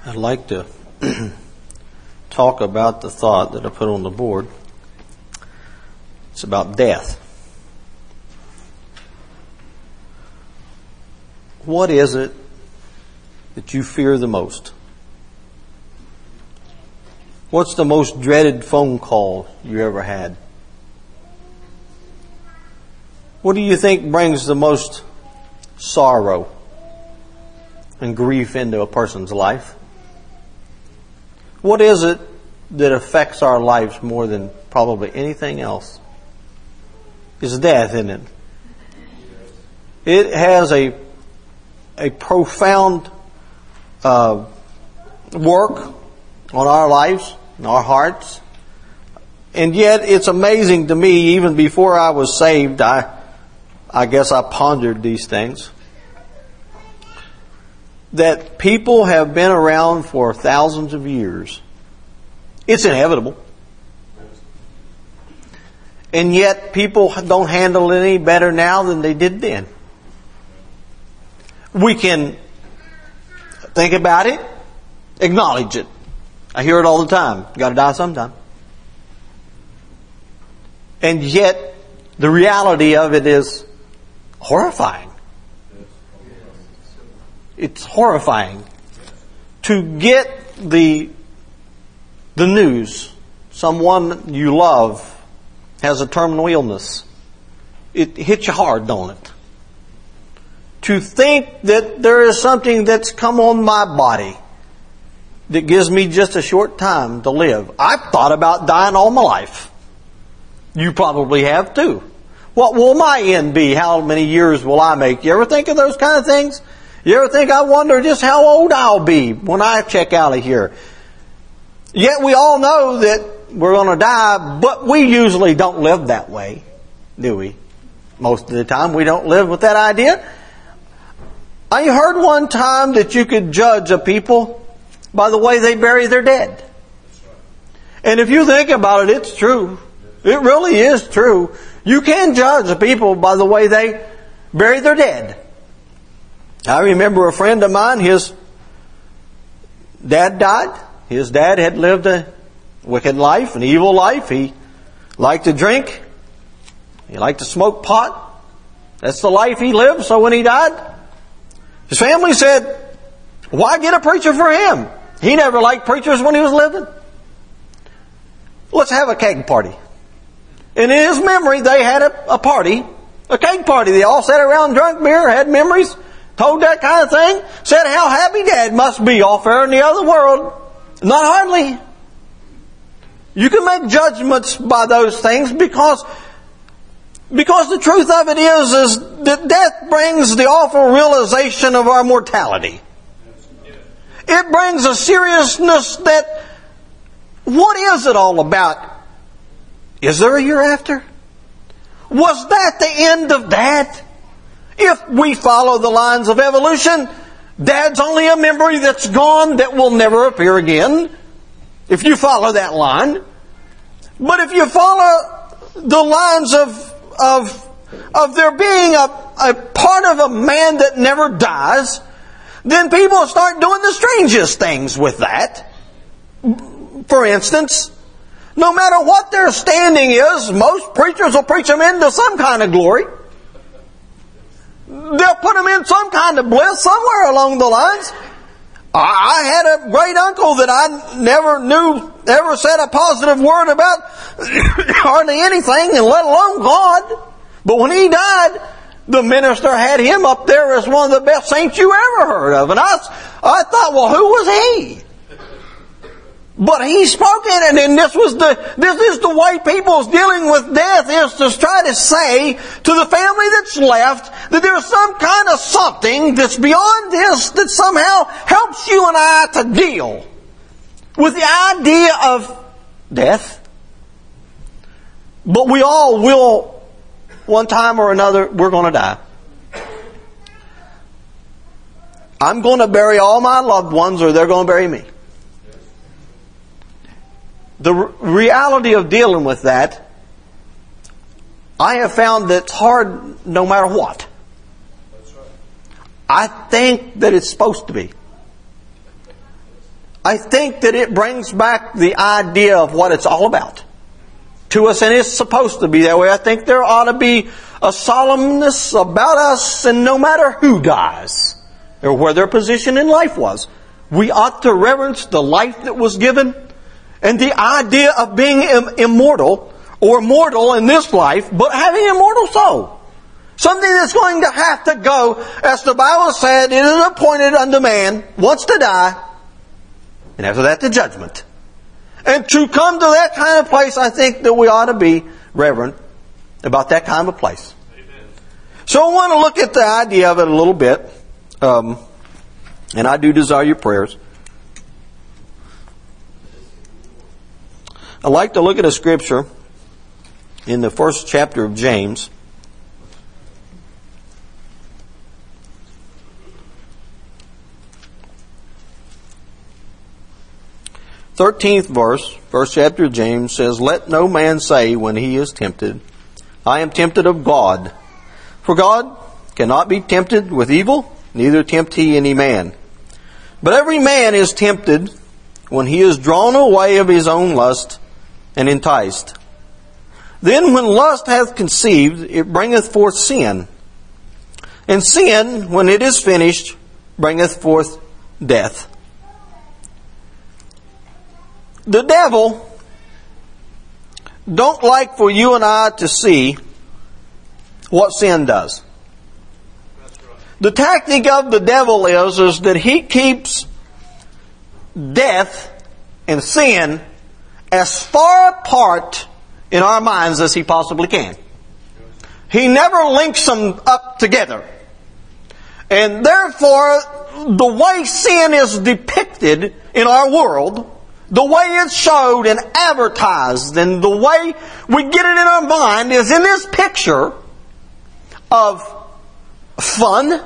I'd like to talk about the thought that I put on the board. It's about death. What is it that you fear the most? What's the most dreaded phone call you ever had? What do you think brings the most sorrow and grief into a person's life? What is it that affects our lives more than probably anything else? It's death, isn't it? It has a profound work on our lives and our hearts. And yet it's amazing to me, even before I was saved, I guess I pondered these things, that people have been around for thousands of years. It's inevitable. And yet people don't handle it any better now than they did then. We can think about it, acknowledge it. I hear it all the time. You got to die sometime. And yet the reality of it is horrifying. It's horrifying to get the news someone you love has a terminal illness. It hits you hard, don't it? To think that there is something that's come on my body that gives me just a short time to live. I've thought about dying all my life. You probably have too. What will my end be? How many years will I make? You ever think of those kind of things? You ever think, I wonder just how old I'll be when I check out of here? Yet we all know that we're going to die, but we usually don't live that way, do we? Most of the time we don't live with that idea. I heard one time that you could judge a people by the way they bury their dead. And if you think about it, it's true. It really is true. You can judge a people by the way they bury their dead. I remember a friend of mine, his dad died. His dad had lived a wicked life, an evil life. He liked to drink. He liked to smoke pot. That's the life he lived. So when he died, his family said, why get a preacher for him? He never liked preachers when he was living. Let's have a keg party. And in his memory, they had a party, a keg party. They all sat around, drank beer, had memories, told that kind of thing, said how happy Dad must be off there in the other world. Not hardly. You can make judgments by those things because the truth of it is that death brings the awful realization of our mortality. It brings a seriousness that, what is it all about? Is there a hereafter? Was that the end of Dad? If we follow the lines of evolution, Dad's only a memory that's gone that will never appear again. If you follow that line. But if you follow the lines of there being a part of a man that never dies, then people start doing the strangest things with that. For instance, no matter what their standing is, most preachers will preach them into some kind of glory. They'll put them in some kind of bliss somewhere along the lines. I had a great uncle that I never knew ever said a positive word about hardly anything, and let alone God. But when he died, the minister had him up there as one of the best saints you ever heard of. And I thought, well, who was he? But he spoke it, and this is the way people's dealing with death, is to try to say to the family that's left that there's some kind of something that's beyond this that somehow helps you and I to deal with the idea of death. But we all will, one time or another, we're going to die. I'm going to bury all my loved ones, or they're going to bury me. The reality of dealing with that, I have found that it's hard no matter what. I think that it's supposed to be. I think that it brings back the idea of what it's all about to us, and it's supposed to be that way. I think there ought to be a solemnness about us, and no matter who dies or where their position in life was, we ought to reverence the life that was given and the idea of being immortal or mortal in this life, but having an immortal soul. Something that's going to have to go, as the Bible said, it is appointed unto man once to die, and after that the judgment. And to come to that kind of place, I think that we ought to be reverent about that kind of a place. Amen. So I want to look at the idea of it a little bit. And I do desire your prayers. I'd like to look at a scripture in the first chapter of James. Thirteenth verse, first chapter of James says, "Let no man say when he is tempted, I am tempted of God. For God cannot be tempted with evil, neither tempt he any man. But every man is tempted when he is drawn away of his own lust and enticed. Then when lust hath conceived, it bringeth forth sin. And sin, when it is finished, bringeth forth death." The devil don't like for you and I to see what sin does. The tactic of the devil is that he keeps death and sin as far apart in our minds as he possibly can. He never links them up together. And therefore, the way sin is depicted in our world, the way it's showed and advertised, and the way we get it in our mind is in this picture of fun.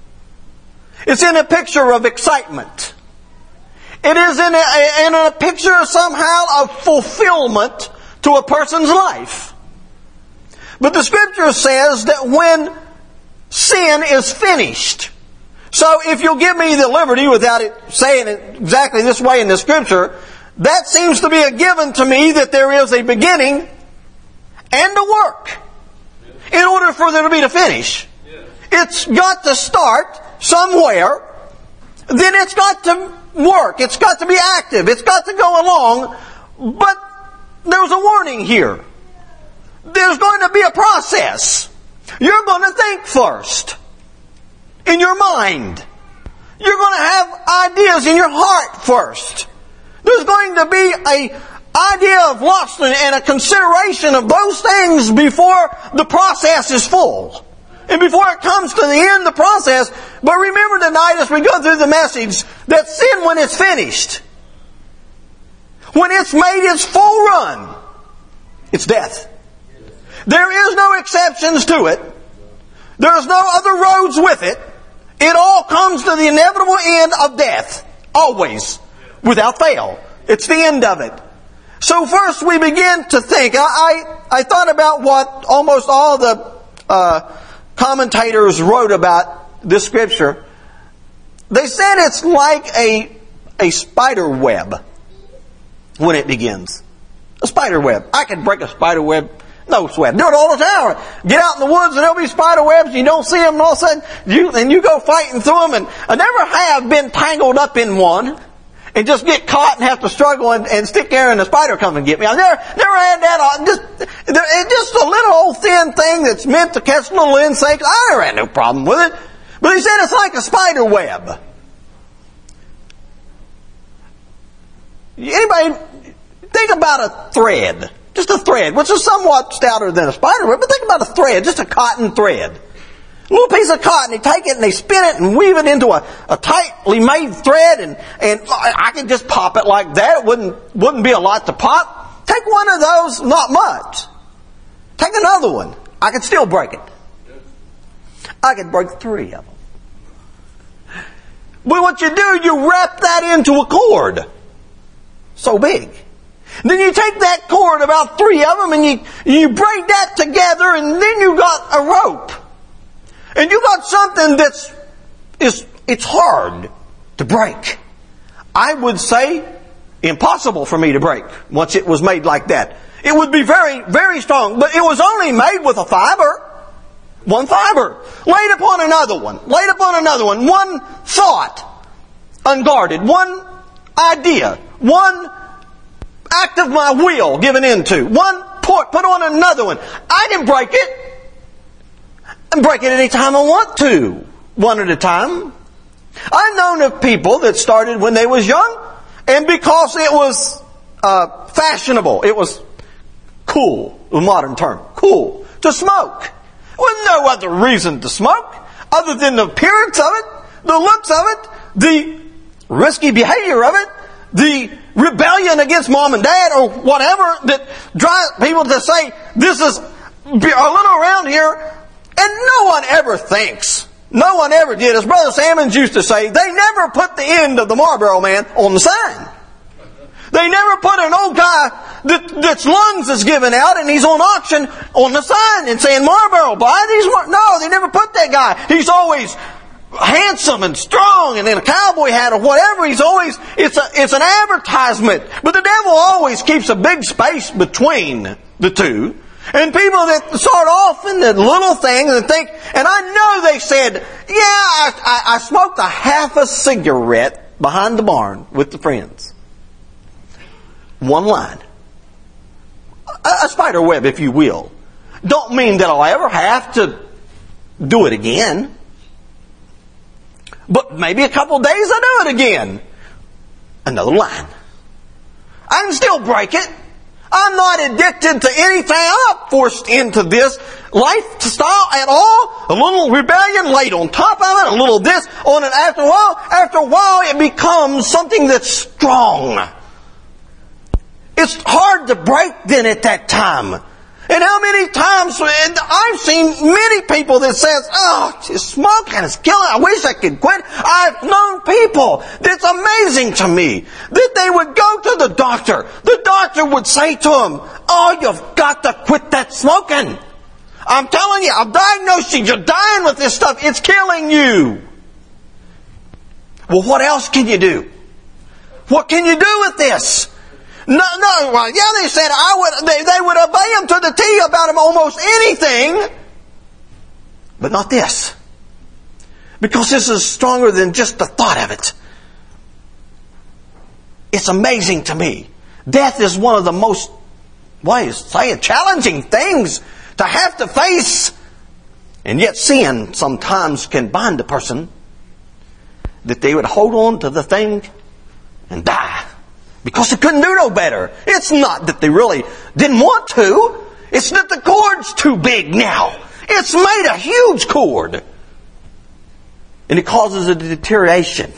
It's in a picture of excitement. It is in a picture somehow of fulfillment to a person's life. But the Scripture says that when sin is finished, so if you'll give me the liberty without it saying it exactly this way in the Scripture, that seems to be a given to me that there is a beginning and a work in order for there to be a finish. It's got to start somewhere, then it's got to work, it's got to be active, it's got to go along, but there's a warning here. There's going to be a process. You're going to think first. In your mind. You're going to have ideas in your heart first. There's going to be an idea of lust and a consideration of those things before the process is full. And before it comes to the end of the process. But remember tonight as we go through the message that sin, when it's finished, when it's made its full run, it's death. There is no exceptions to it. There's no other roads with it. It all comes to the inevitable end of death. Always. Without fail. It's the end of it. So first we begin to think. I thought about what almost all the commentators wrote about this scripture. They said it's like a spider web when it begins. A spider web. I could break a spider web. No sweat. Do it all the time. Get out in the woods and there'll be spider webs. You don't see them, and all of a sudden you go fighting through them. And I never have been tangled up in one and just get caught and have to struggle and stick there and the spider come and get me. I never had that. It's just a little old thin thing that's meant to catch little insects. I never had no problem with it. But he said it's like a spider web. Anybody think about a thread? Just a thread, which is somewhat stouter than a spider web, but think about a thread, just a cotton thread. A little piece of cotton, they take it and they spin it and weave it into a tightly made thread, and I can just pop it like that. It wouldn't be a lot to pop. Take one of those, not much. Take another one. I could still break it. I could break 3 of them. But what you do, you wrap that into a cord. So big. Then you take that cord, about 3 of them, and you break that together, and then you got a rope. And you got something it's hard to break. I would say, impossible for me to break once it was made like that. It would be very, very strong. But it was only made with a fiber. One fiber. Laid upon another one. Laid upon another one. One thought. Unguarded. One idea. One act of my will given into. One put on another one. I can break it. And break it any time I want to. One at a time. I've known of people that started when they was young, and because it was fashionable, it was cool, a modern term, cool, to smoke. There was no other reason to smoke other than the appearance of it, the looks of it, the risky behavior of it, the rebellion against mom and dad or whatever that drives people to say, this is a little around here. And no one ever thinks, no one ever did, as Brother Sammons used to say, they never put the end of the Marlboro Man on the sign. They never put an old guy that's lungs is given out and he's on auction on the sign and saying, Marlboro, buy these. No, they never put that guy. He's always handsome and strong and in a cowboy hat or whatever. He's always, it's an advertisement. But the devil always keeps a big space between the two. And people that start off in the little things and think, and I know they said, yeah, I smoked a half a cigarette behind the barn with the friends. One line. A spider web, if you will. Don't mean that I'll ever have to do it again. But maybe a couple of days I do it again. Another line. I can still break it. I'm not addicted to anything. I'm not forced into this lifestyle at all. A little rebellion laid on top of it, a little this on it. After a while it becomes something that's strong. It's hard to break then at that time. And how many times, and I've seen many people that says, oh, smoking is killing, I wish I could quit. I've known people, that's amazing to me, that they would go to the doctor. The doctor would say to them, oh, you've got to quit that smoking. I'm telling you, I've diagnosed you, you're dying with this stuff, it's killing you. Well, what else can you do? What can you do with this? No, well, yeah, they said they would obey him to the T about him almost anything, but not this. Because this is stronger than just the thought of it. It's amazing to me. Death is one of the most, challenging things to have to face. And yet sin sometimes can bind a person that they would hold on to the thing and die. Because they couldn't do no better. It's not that they really didn't want to. It's that the cord's too big now. It's made a huge cord. And it causes a deterioration.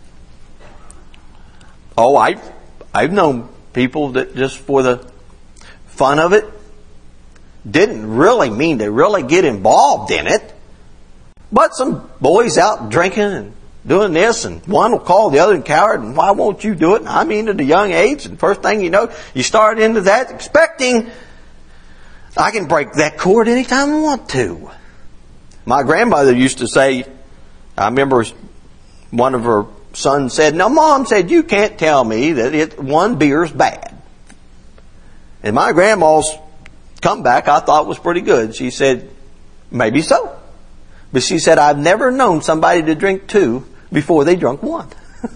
Oh, I've known people that just for the fun of it didn't really mean to really get involved in it. But some boys out drinking and doing this, and one will call the other a coward, and why won't you do it? And I mean at a young age, and first thing you know, you start into that expecting, I can break that cord anytime I want to. My grandmother used to say, I remember one of her sons said, now Mom said, you can't tell me that one beer's bad. And my grandma's comeback I thought was pretty good. She said, maybe so. But she said, I've never known somebody to drink two before they drunk one.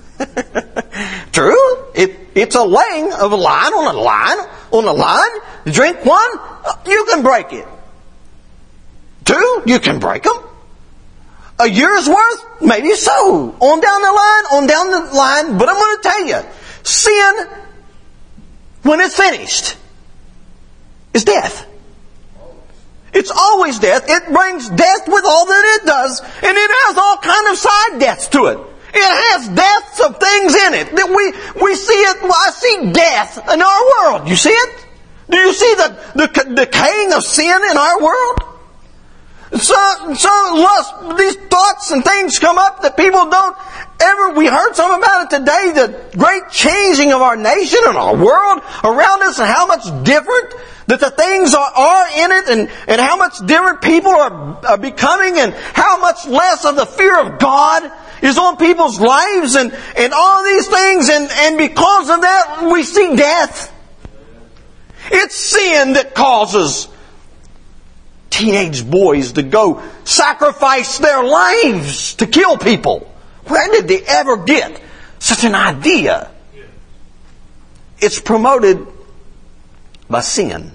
True. It's a laying of a line on a line on a line. Drink one, you can break it. Two, you can break them. A year's worth, maybe so. On down the line. But I'm going to tell you, sin, when it's finished, is death. It's always death. It brings death with all that it does. And it has all kind of side deaths to it. It has deaths of things in it. That we see it. Well, I see death in our world. You see it? Do you see the decaying of sin in our world? So lust, these thoughts and things come up that people don't ever, we heard something about it today, the great changing of our nation and our world around us and how much different That the things are in it, and how much different people are becoming, and how much less of the fear of God is on people's lives, and all these things, and because of that we see death. It's sin that causes teenage boys to go sacrifice their lives to kill people. Where did they ever get such an idea? It's promoted by sin.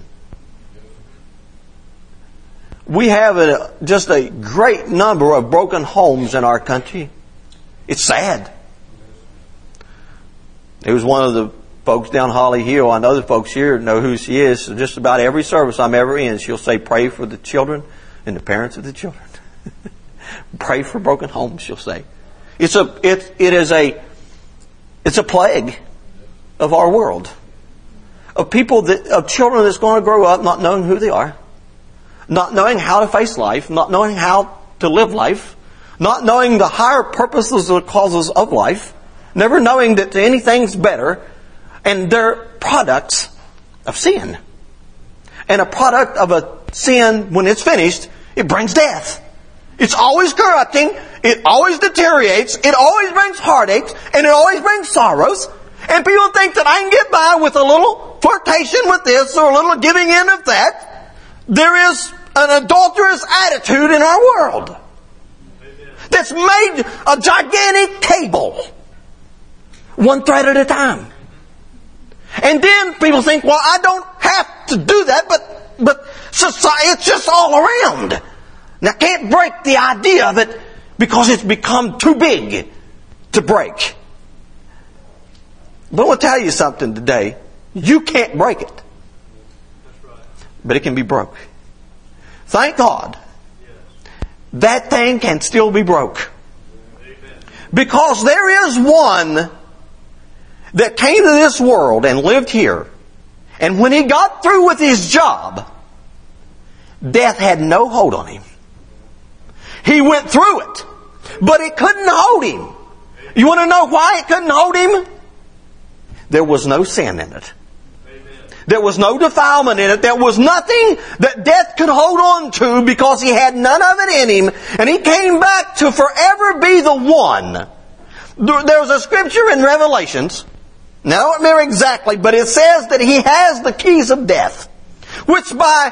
We have just a great number of broken homes in our country. It's sad. There was one of the folks down Holly Hill, I know the folks here know who she is. So just about every service I'm ever in, she'll say, pray for the children and the parents of the children. Pray for broken homes, she'll say. It's a plague of our world. Of children that's going to grow up not knowing who they are, not knowing how to face life, not knowing how to live life, not knowing the higher purposes or causes of life, never knowing that anything's better, and they're products of sin. And a product of a sin, when it's finished, it brings death. It's always corrupting, it always deteriorates, it always brings heartaches, and it always brings sorrows. And people think that I can get by with a little flirtation with this or a little giving in of that. There is an adulterous attitude in our world that's made a gigantic table, one thread at a time. And then people think, well, I don't have to do that, but society, it's just all around. Now, I can't break the idea of it because it's become too big to break. But I want to tell you something today. You can't break it. But it can be broke. Thank God. That thing can still be broke. Because there is one that came to this world and lived here. And when he got through with his job, death had no hold on him. He went through it, but it couldn't hold him. You want to know why it couldn't hold him? There was no sin in it. There was no defilement in it. There was nothing that death could hold on to because he had none of it in him. And he came back to forever be the one. There was a scripture in Revelations, now I don't remember exactly, but it says that he has the keys of death. Which by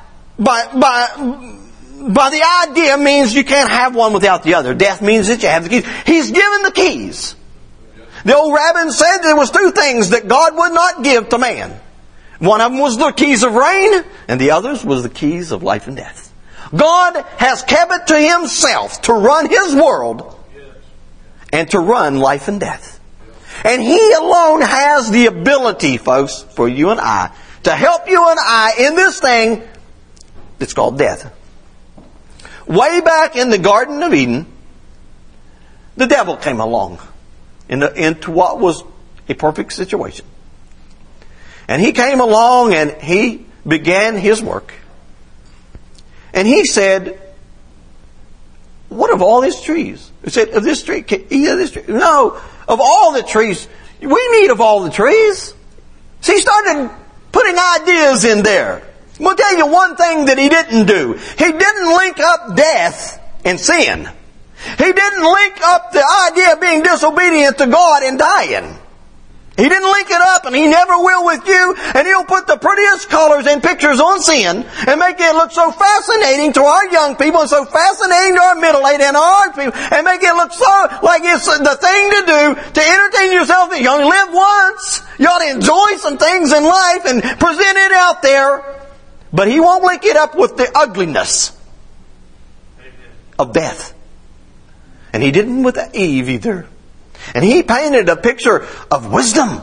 the idea means you can't have one without the other. Death means that you have the keys. He's given the keys. The old rabbin said there was two things that God would not give to man. One of them was the keys of rain, and the others was the keys of life and death. God has kept it to Himself to run His world and to run life and death. And He alone has the ability, folks, for you and I, to help you and I in this thing that's called death. Way back in the Garden of Eden, the devil came along into what was a perfect situation. And he came along and he began his work. And he said, what of all these trees? He said, of this tree, can you eat of this tree? No, of all the trees. We need of all the trees. So he started putting ideas in there. I'm going to tell you one thing that he didn't do. He didn't link up death and sin. He didn't link up the idea of being disobedient to God and dying. He didn't link it up, and He never will with you. And He'll put the prettiest colors and pictures on sin and make it look so fascinating to our young people and so fascinating to our middle-aged and our people, and make it look so like it's the thing to do to entertain yourself. You only live once. You ought to enjoy some things in life and present it out there. But He won't link it up with the ugliness of death. And He didn't with Eve either. And He painted a picture of wisdom,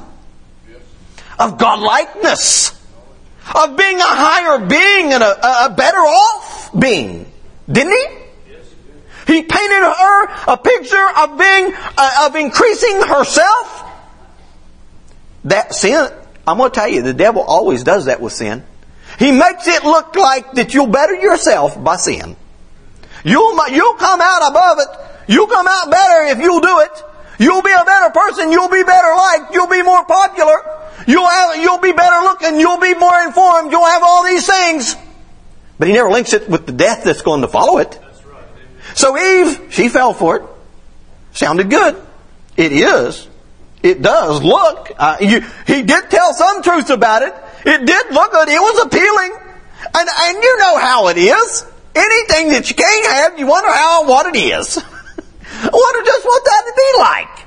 of godlikeness, of being a higher being and a better off being. Didn't He? He painted her a picture of being, of increasing herself. That sin, I'm going to tell you, the devil always does that with sin. He makes it look like that you'll better yourself by sin. You'll come out above it. You'll come out better if you'll do it. You'll be a better person. You'll be better liked. You'll be more popular. You'll be better looking. You'll be more informed. You'll have all these things. But he never links it with the death that's going to follow it. So Eve, she fell for it. Sounded good. It is. It does look. He did tell some truth about it. It did look good. It was appealing. And you know how it is. Anything that you can't have, you wonder what it is. I wonder just what that would be like.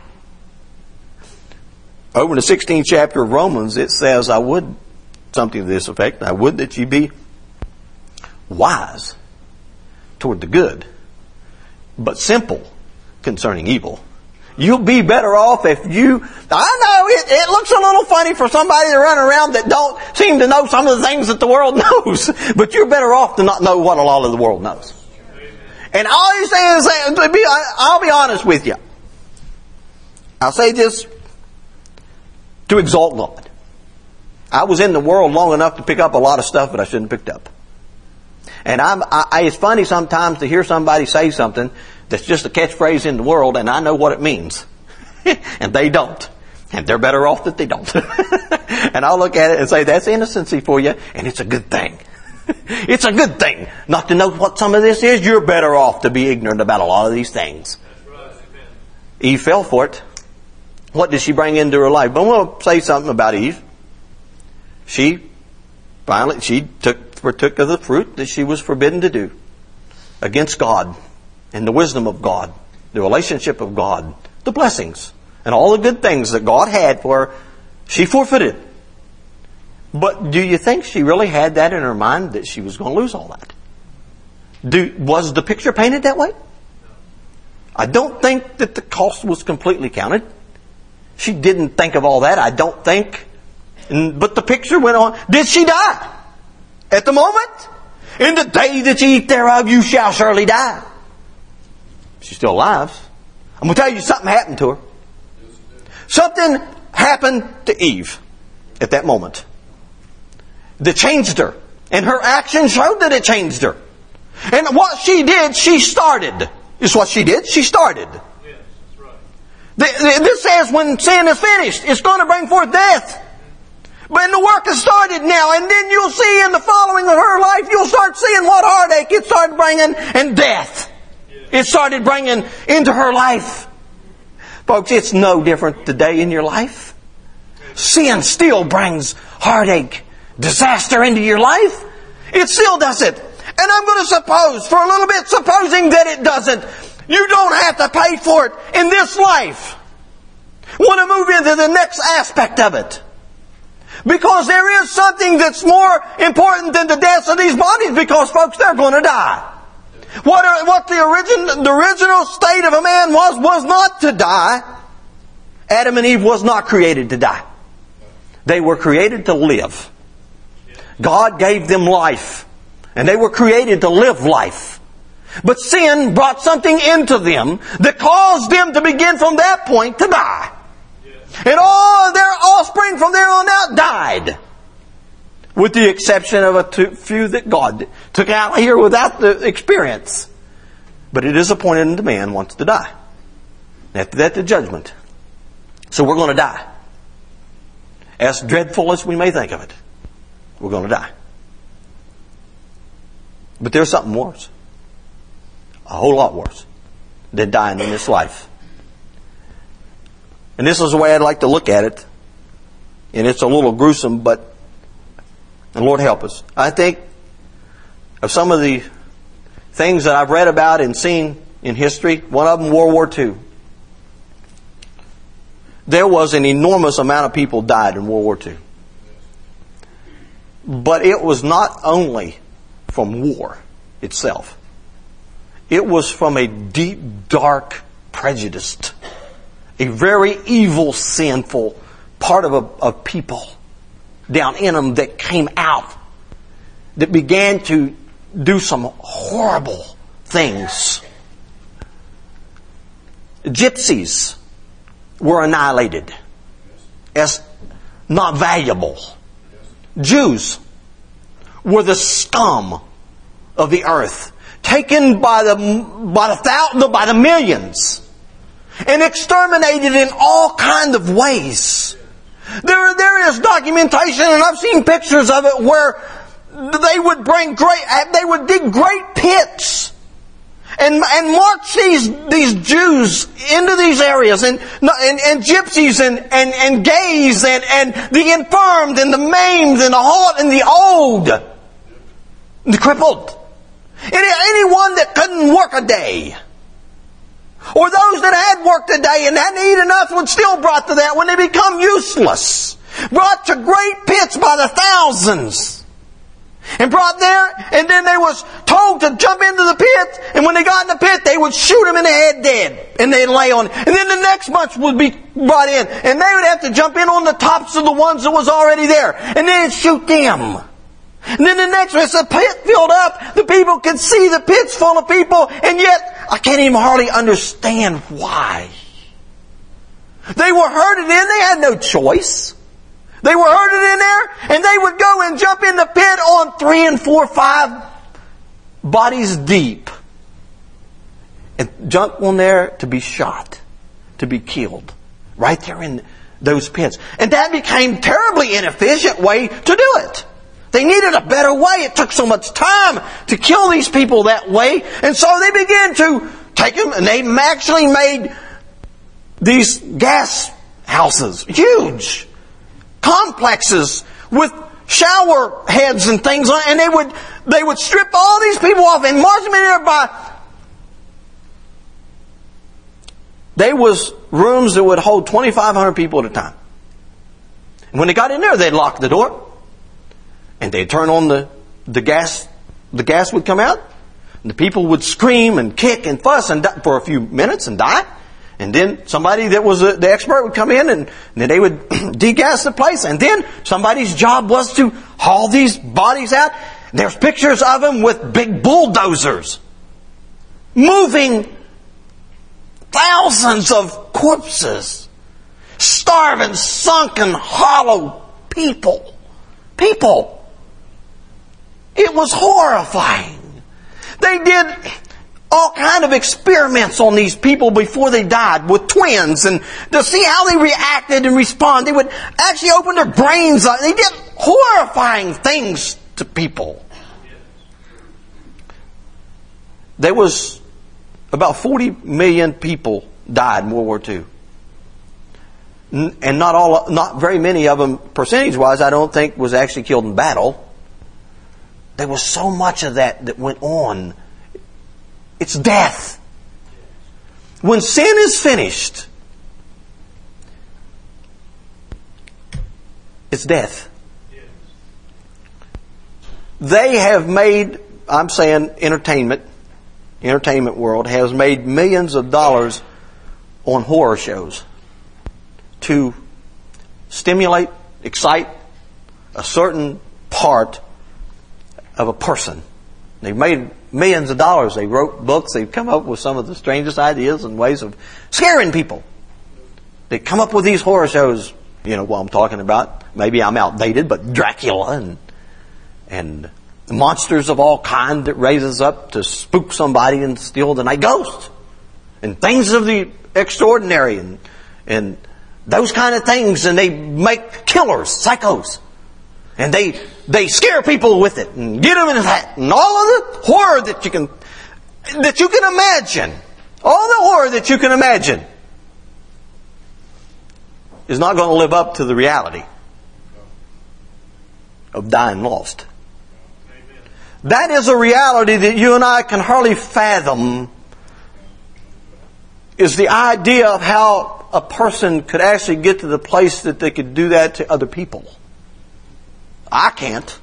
Over in the 16th chapter of Romans, it says, something to this effect, I would that you be wise toward the good, but simple concerning evil. You'll be better off if you... I know it looks a little funny for somebody to run around that don't seem to know some of the things that the world knows. But you're better off to not know what a lot of the world knows. And all you're saying is, I'll be honest with you. I'll say this to exalt God. I was in the world long enough to pick up a lot of stuff that I shouldn't have picked up. And it's funny sometimes to hear somebody say something that's just a catchphrase in the world, and I know what it means. And they don't. And they're better off that they don't. And I'll look at it and say, that's innocency for you, and it's a good thing. It's a good thing not to know what some of this is. You're better off to be ignorant about a lot of these things. Eve fell for it. What did she bring into her life? But I'm going to say something about Eve. She partook of the fruit that she was forbidden to do against God and the wisdom of God, the relationship of God, the blessings, and all the good things that God had for her. She forfeited. But do you think she really had that in her mind that she was going to lose all that? Was the picture painted that way? I don't think that the cost was completely counted. She didn't think of all that, I don't think. But the picture went on. Did she die? At the moment? In the day that you eat thereof, you shall surely die. She's still alive. I'm going to tell you something happened to her. Something happened to Eve at that moment that changed her. And her action showed that it changed her. And what she did, she started. Is what she did. She started. Yes, that's right. This says when sin is finished, it's going to bring forth death. But the work has started now, and then you'll see in the following of her life, you'll start seeing what heartache it started bringing and death it started bringing into her life. Folks, it's no different today in your life. Sin still brings heartache, disaster into your life. It still does it. And I'm going to suppose, for a little bit, supposing that it doesn't, you don't have to pay for it in this life. Want to move into the next aspect of it. Because there is something that's more important than the deaths of these bodies, because, folks, they're going to die. What the original state of a man was not to die. Adam and Eve was not created to die. They were created to live. God gave them life. And they were created to live life. But sin brought something into them that caused them to begin from that point to die. And all their offspring from there on out died. With the exception of a few that God took out here without the experience. But it is appointed unto man once to die. After that, the judgment. So we're going to die. As dreadful as we may think of it, we're going to die. But there's something worse. A whole lot worse than dying in this life. And this is the way I'd like to look at it. And it's a little gruesome, but and Lord help us. I think of some of the things that I've read about and seen in history. One of them, World War II. There was an enormous amount of people died in World War II. But it was not only from war itself. It was from a deep, dark, prejudiced, a very evil, sinful part of people down in them that came out, that began to do some horrible things. Gypsies were annihilated as not valuable. Jews were the scum of the earth, taken by the millions and exterminated in all kinds of ways. There is documentation, and I've seen pictures of it, where they would dig great pits and march these Jews into these areas, and gypsies and gays and the infirmed and the maimed and the halt and the old, and the crippled. Anyone that couldn't work a day. Or those that had worked a day and hadn't eaten enough would still brought to that when they become useless. Brought to great pits by the thousands. And brought there, and then they was told to jump into the pit, and when they got in the pit, they would shoot them in the head dead. And they'd lay on. And then the next bunch would be brought in, and they would have to jump in on the tops of the ones that was already there. And then shoot them. And then the next one, as the pit filled up, the people could see the pit's full of people, and yet I can't even hardly understand why. They were herded in, they had no choice. They were herded in there, and they would go and jump in the pit on 3 and 4, 5 bodies deep. And jump on there to be shot, to be killed. Right there in those pits. And that became a terribly inefficient way to do it. They needed a better way. It took so much time to kill these people that way. And so they began to take them, and they actually made these gas houses, huge complexes with shower heads and things on it, and they would strip all these people off and march them in there by. There was rooms that would hold 2,500 people at a time. And when they got in there, they'd lock the door. And they'd turn on the gas. The gas would come out. And the people would scream and kick and fuss for a few minutes and die. And then somebody that was the expert would come in, and then they would degas the place. And then somebody's job was to haul these bodies out. There's pictures of them with big bulldozers moving thousands of corpses. Starving, sunken, hollow people. It was horrifying. They did all kind of experiments on these people before they died with twins, and to see how they reacted and responded. They would actually open their brains up. They did horrifying things to people. There was about 40 million people died in World War II. And not very many of them, percentage-wise, I don't think was actually killed in battle. There was so much of that went on. It's death. When sin is finished, it's death. They have made, I'm saying entertainment world has made millions of dollars on horror shows to stimulate, excite a certain part of a person. They've made millions of dollars. They wrote books. They've come up with some of the strangest ideas and ways of scaring people. They come up with these horror shows. You know what I'm talking about. Maybe I'm outdated, but Dracula and monsters of all kind that raises up to spook somebody and steal the night. Ghosts and things of the extraordinary and those kind of things. And they make killers, psychos. And they scare people with it and get them in that. And all of the horror that you can imagine. All the horror that you can imagine is not going to live up to the reality of dying lost. That is a reality that you and I can hardly fathom, is the idea of how a person could actually get to the place that they could do that to other people. I can't.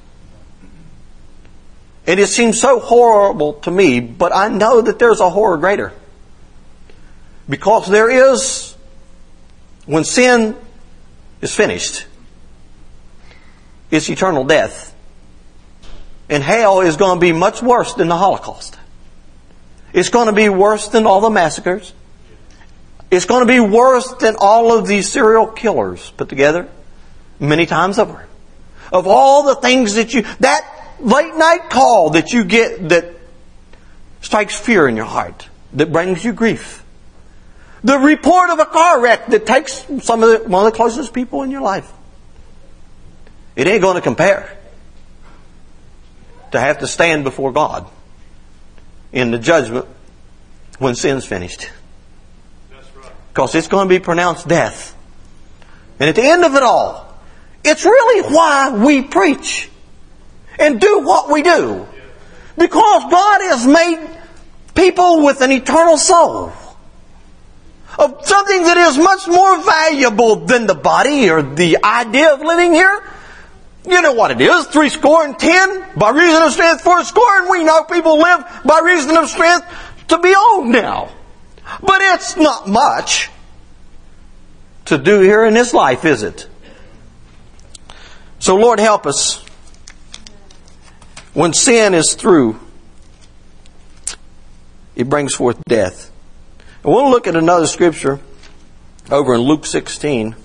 And it seems so horrible to me, but I know that there's a horror greater. Because there is, when sin is finished, it's eternal death. And hell is going to be much worse than the Holocaust. It's going to be worse than all the massacres. It's going to be worse than all of these serial killers put together many times over. Of all the things that late night call that you get that strikes fear in your heart, that brings you grief. The report of a car wreck that takes one of the closest people in your life It ain't going to compare to have to stand before God in the judgment when sin's finished. That's right. Because it's going to be pronounced death. And at the end of it all, it's really why we preach and do what we do. Because God has made people with an eternal soul. Of something that is much more valuable than the body or the idea of living here. You know what it is, 70, by reason of strength 80, and we know people live by reason of strength to be old now. But it's not much to do here in this life, is it? So Lord, help us. When sin is through, it brings forth death. I want to look at another scripture over in Luke 16.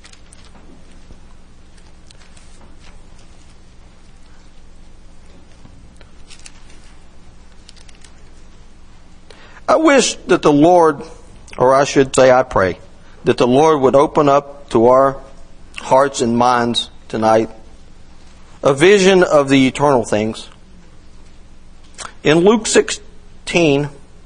I wish that the Lord, or I should say I pray, that the Lord would open up to our hearts and minds tonight a vision of the eternal things. In Luke 16,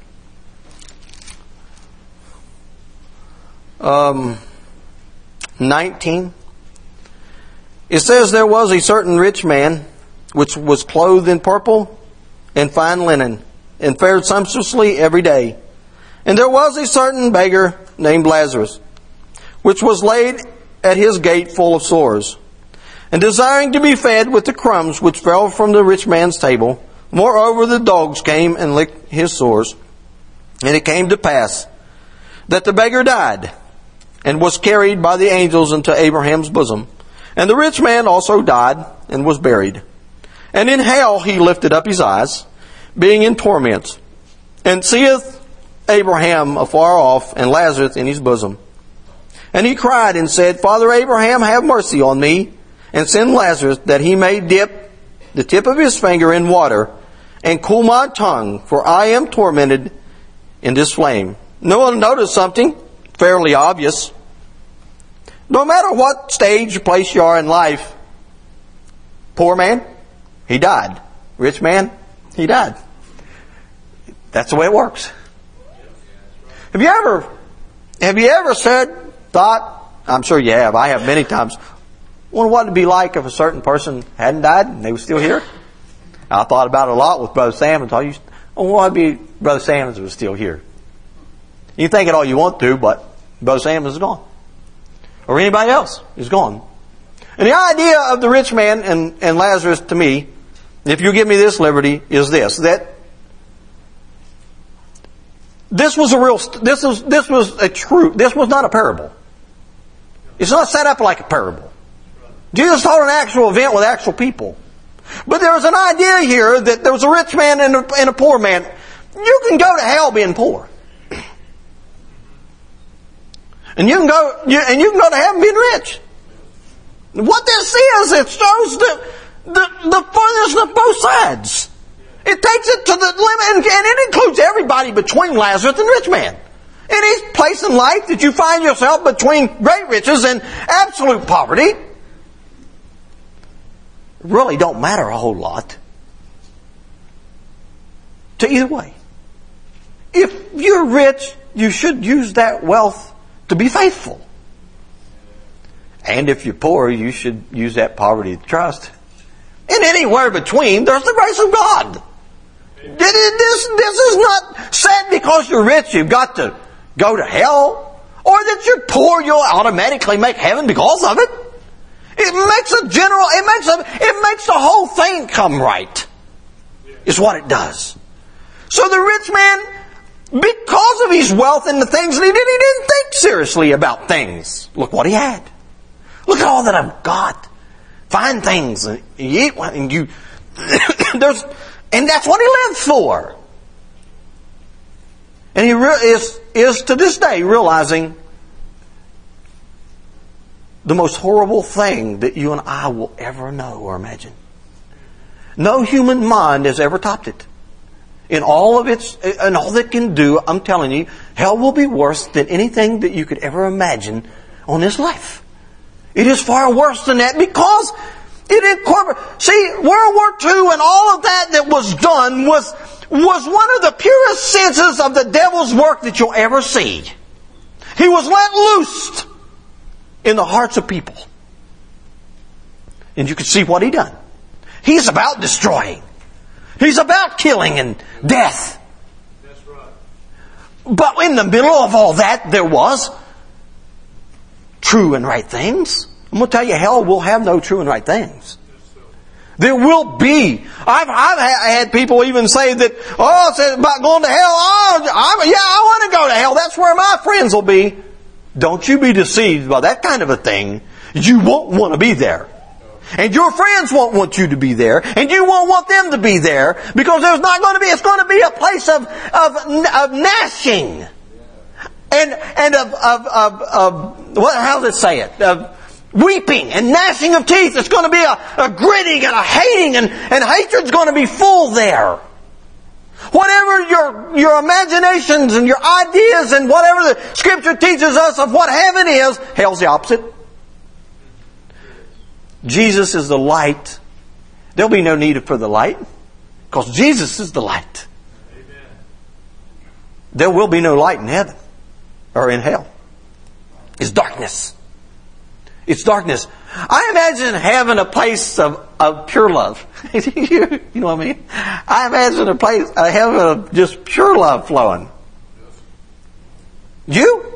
19, it says, there was a certain rich man which was clothed in purple and fine linen, and fared sumptuously every day. And there was a certain beggar named Lazarus, which was laid at his gate full of sores, and desiring to be fed with the crumbs which fell from the rich man's table. Moreover, the dogs came and licked his sores. And it came to pass that the beggar died, and was carried by the angels into Abraham's bosom. And the rich man also died, and was buried. And in hell he lifted up his eyes, being in torments, and seeth Abraham afar off, and Lazarus in his bosom. And he cried and said, Father Abraham, have mercy on me, and send Lazarus, that he may dip the tip of his finger in water, and cool my tongue, for I am tormented in this flame. No one noticed something fairly obvious. No matter what stage or place you are in life, poor man, he died. Rich man, he died. That's the way it works. Have you ever thought, I'm sure you have, I have many times, wonder what it'd be like if a certain person hadn't died and they were still here? I thought about it a lot with Brother Sam and thought, what would be Brother Sam if he was still here? You think it all you want to, but Brother Sam is gone. Or anybody else is gone. And the idea of the rich man and Lazarus to me, if you give me this liberty, is this, that this was not a parable. It's not set up like a parable. Jesus taught an actual event with actual people. But there was an idea here that there was a rich man and a poor man. You can go to hell being poor. And you can go to heaven being rich. What this is, it shows the furthest of both sides. It takes it to the limit, and it includes everybody between Lazarus and rich man. Any place in life that you find yourself between great riches and absolute poverty, it really don't matter a whole lot to either way. If you're rich, you should use that wealth to be faithful. And if you're poor, you should use that poverty to trust. And anywhere between, there's the grace of God. This is not said because you're rich, you've got to go to hell. Or that you're poor, you'll automatically make heaven because of it. It makes the whole thing come right. Is what it does. So the rich man, because of his wealth and the things that he didn't think seriously about things. Look what he had. Look at all that I've got. Fine things. And you eat one and you... and that's what he lived for. And he is to this day realizing the most horrible thing that you and I will ever know or imagine. No human mind has ever topped it. In all that it can do, I'm telling you, hell will be worse than anything that you could ever imagine on this life. It is far worse than that because It incorporates. See, World War II and all of that was done was one of the purest senses of the devil's work that you'll ever see. He was let loose in the hearts of people. And you can see what he done. He's about destroying. He's about killing and death. That's right. But in the middle of all that, there was true and right things. I'm going to tell you, hell will have no true and right things. There will be. I've had people even say that, it's about going to hell. I want to go to hell. That's where my friends will be. Don't you be deceived by that kind of a thing. You won't want to be there. And your friends won't want you to be there. And you won't want them to be there. Because there's not going to be, it's going to be a place of gnashing. And how does it say it? Of weeping and gnashing of teeth. It's going to be a gritting and a hating, and hatred's going to be full there. Whatever your imaginations and your ideas and whatever the Scripture teaches us of what heaven is, hell's the opposite. Jesus is the light. There'll be no need for the light, because Jesus is the light. Amen. There will be no light in heaven or in hell. It's darkness. It's darkness. I imagine heaven a place of pure love. You know what I mean? I imagine a heaven of just pure love flowing. You?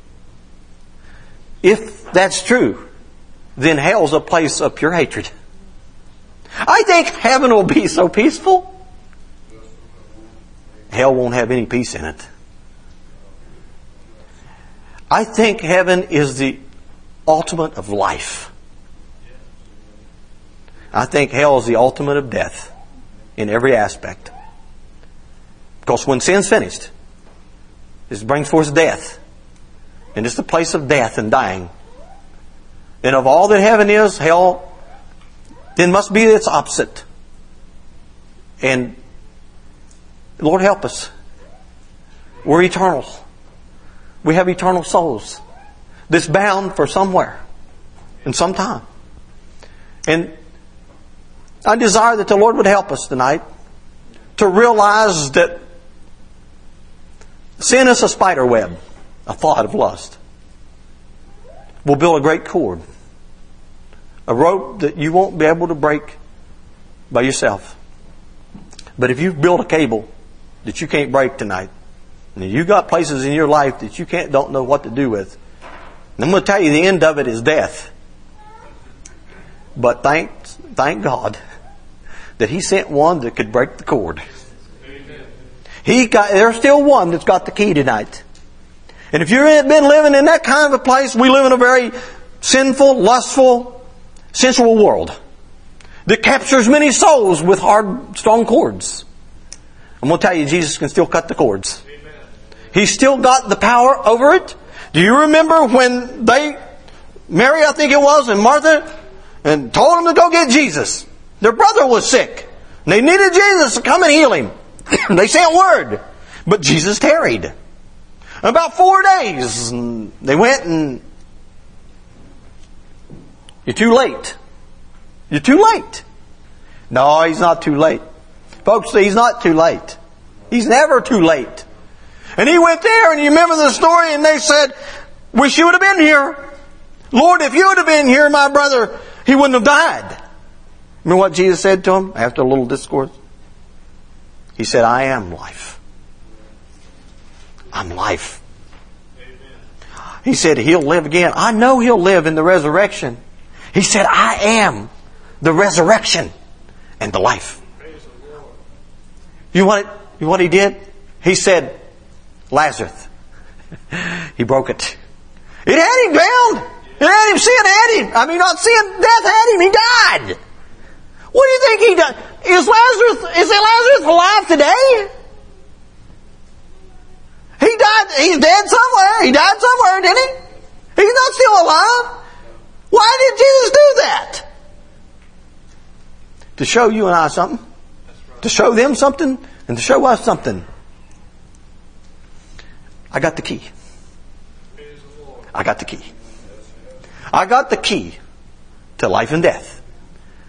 If that's true, then hell's a place of pure hatred. I think heaven will be so peaceful, hell won't have any peace in it. I think heaven is the ultimate of life. I think hell is the ultimate of death in every aspect. Because when sin's finished, this brings forth death. And it's the place of death and dying. And of all that heaven is, hell then must be its opposite. And Lord help us. We're eternal. We have eternal souls that's bound for somewhere and sometime. And I desire that the Lord would help us tonight to realize that sin is a spider web, a thought of lust. We'll build a great cord, a rope that you won't be able to break by yourself. But if you've built a cable that you can't break tonight, and you've got places in your life that you don't know what to do with, and I'm going to tell you the end of it is death. But thank God that He sent one that could break the cord. There's still one that's got the key tonight. And if you've been living in that kind of a place, we live in a very sinful, lustful, sensual world that captures many souls with hard, strong cords. I'm going to tell you, Jesus can still cut the cords. He's still got the power over it. Do you remember when Mary, I think it was, and Martha, and told them to go get Jesus? Their brother was sick. And they needed Jesus to come and heal him. They sent word. But Jesus tarried. About 4 days, and they went and... You're too late. You're too late. No, He's not too late. Folks, He's not too late. He's never too late. And He went there, and you remember the story, and they said, wish you would have been here. Lord, if you would have been here, my brother, he wouldn't have died. Remember what Jesus said to him after a little discourse? He said, I am life. I'm life. Amen. He said He'll live again. I know He'll live in the resurrection. He said, I am the resurrection and the life. You know what He did? He said, Lazarus. He broke it. It had him bound. It had him, sin had him. I mean, not sin, death had him. He died. What do you think he done? Is Lazarus alive today? He died. He's dead somewhere. He died somewhere, didn't he? He's not still alive. Why did Jesus do that? To show you and I something. To show them something and to show us something. I got the key. I got the key. I got the key to life and death.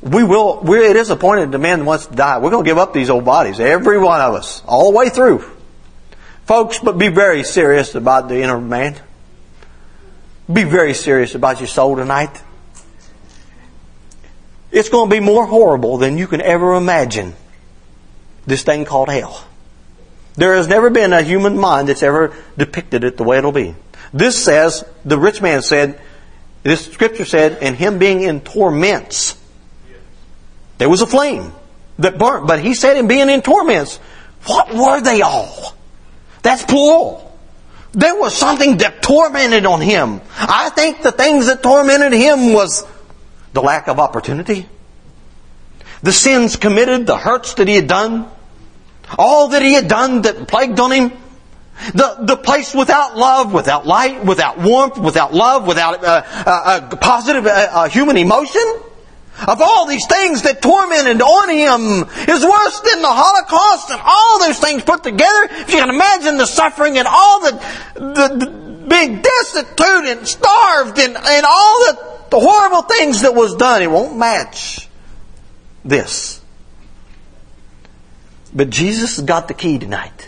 It is appointed to man that wants to die. We're going to give up these old bodies. Every one of us. All the way through. Folks, but be very serious about the inner man. Be very serious about your soul tonight. It's going to be more horrible than you can ever imagine. This thing called hell. There has never been a human mind that's ever depicted it the way it'll be. This says, the rich man said, this scripture said, and him being in torments. There was a flame that burnt, but he said him being in torments. What were they all? That's plural. There was something that tormented on him. I think the things that tormented him was the lack of opportunity, the sins committed, the hurts that he had done, all that he had done that plagued on him, the place without love, without light, without warmth, without love, without positive human emotion. Of all these things that tormented on him is worse than the Holocaust and all those things put together. If you can imagine the suffering and all the being destitute and starved and all the horrible things that was done, it won't match this. But Jesus has got the key tonight.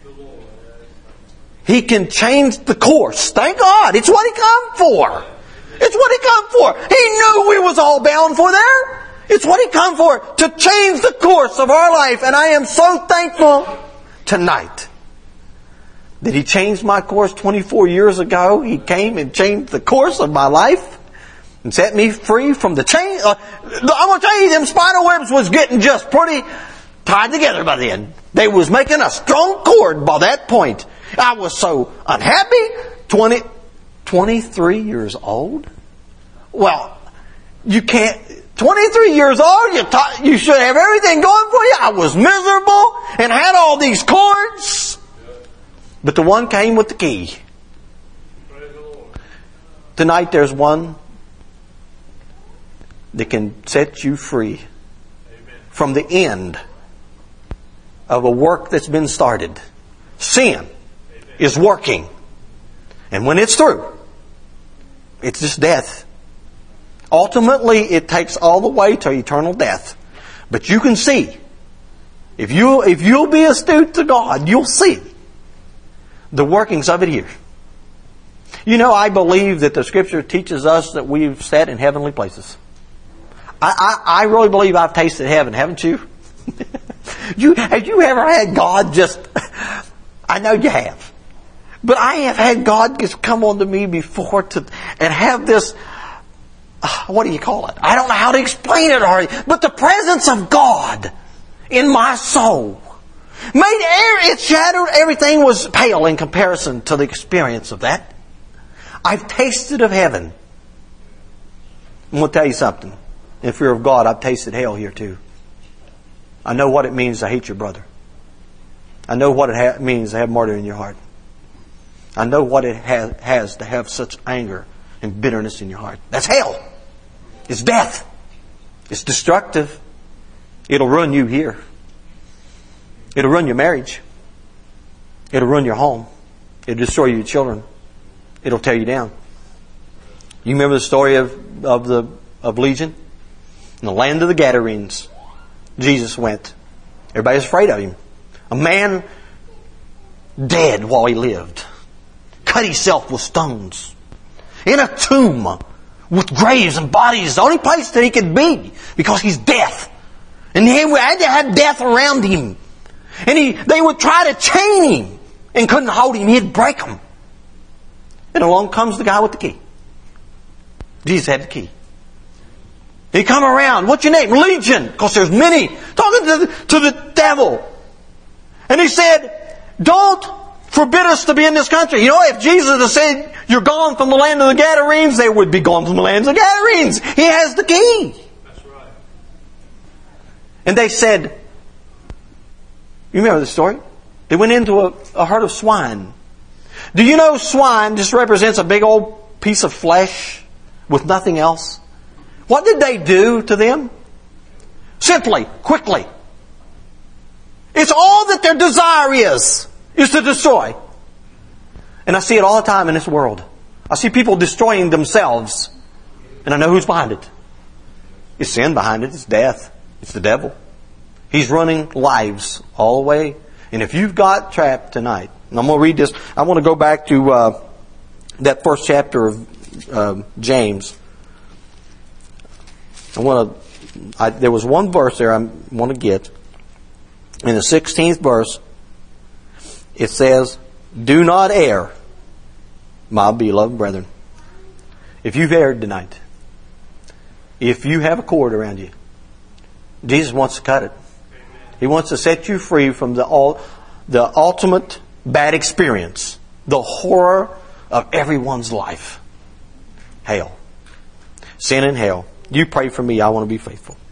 He can change the course. Thank God. It's what He come for. It's what He come for. He knew we was all bound for there. It's what He come for. To change the course of our life. And I am so thankful tonight that He changed my course 24 years ago. He came and changed the course of my life and set me free from the chain. I'm going to tell you, them spider webs was getting just pretty tied together by then. They was making a strong cord by that point. I was so unhappy. 23 years old? Well, you can't... 23 years old, you should have everything going for you. I was miserable and had all these cords. But the one came with the key. Tonight there's one that can set you free from the end of a work that's been started. Sin is working. And when it's through, it's just death. Ultimately, it takes all the way to eternal death. But you can see, if you'll be astute to God, you'll see the workings of it here. You know, I believe that the Scripture teaches us that we've sat in heavenly places. I really believe I've tasted heaven, haven't you? Have you ever had God just... I know you have. But I have had God just come on to me before and have this... what do you call it? I don't know how to explain it already. But the presence of God in my soul made it shadowed. Everything was pale in comparison to the experience of that. I've tasted of heaven. I'm going to tell you something. In fear of God, I've tasted hell here too. I know what it means to hate your brother. I know what it means to have murder in your heart. I know what it has to have such anger and bitterness in your heart. That's hell. It's death. It's destructive. It'll ruin you here. It'll ruin your marriage. It'll ruin your home. It'll destroy your children. It'll tear you down. You remember the story of Legion? In the land of the Gadarenes, Jesus went. Everybody was afraid of Him. A man dead while he lived. Cut himself with stones. In a tomb with graves and bodies. The only place that he could be because he's death. And he had to have death around him. And they would try to chain him and couldn't hold him. He'd break them. And along comes the guy with the key. Jesus had the key. He come around. What's your name? Legion. Because there's many. Talking to the devil. And he said, don't forbid us to be in this country. You know, if Jesus had said, you're gone from the land of the Gadarenes, they would be gone from the land of the Gadarenes. He has the key. That's right. And they said, you remember the story? They went into a herd of swine. Do you know swine just represents a big old piece of flesh with nothing else? What did they do to them? Simply, quickly. It's all that their desire is to destroy. And I see it all the time in this world. I see people destroying themselves. And I know who's behind it. It's sin behind it. It's death. It's the devil. He's running lives all the way. And if you've got trapped tonight, and I'm going to read this. I want to go back to that first chapter of James. There was one verse there I want to get. In the 16th verse, it says, "Do not err, my beloved brethren." If you've erred tonight, if you have a cord around you, Jesus wants to cut it. He wants to set you free from the ultimate bad experience, the horror of everyone's life. Hell. Sin and hell. You pray for me. I want to be faithful.